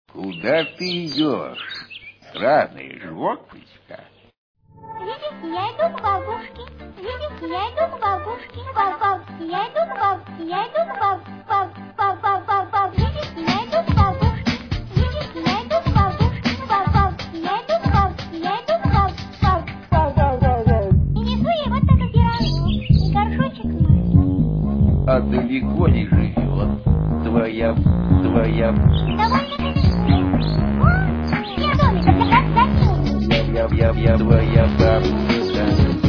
Куда ты идешь? Странная животночка. Видите, я иду к бабушке. Видите, я иду к бабушке. Я иду к бабушке. Я иду к бабушке. Видите, я иду к бабушке. Видите, я иду к бабушке. Я иду к бабушке. Я иду к бабушке. И несу ей вот этот пирожок и горшочек масла. А далеко не живет твоя... Довольно я домик, это как за Я твоя бабушка.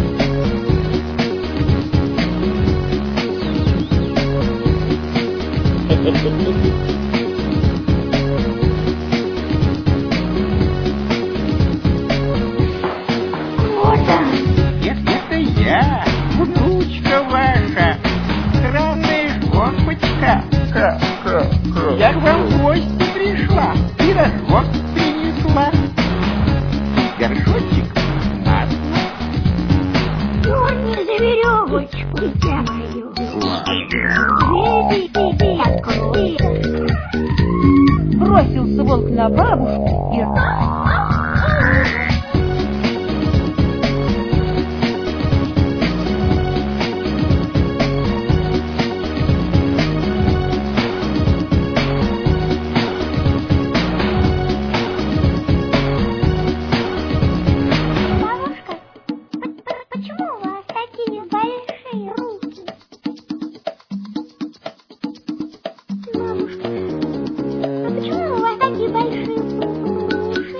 Это я, внучка ваша, странная жопочка. Я к вам в гости пришла, пирожок принесла. Горшочек масла. Дерни за веревочку, дитя мое. Иди, открой. Бросился волк на бабушку и... Бабушка, почему у вас такие большие руки? Бабушка, а почему у вас такие большие уши?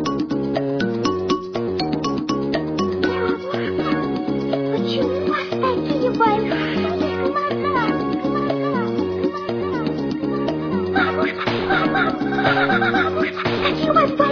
Бабушка, почему у вас такие большие глаза? Бабушка, какие у вас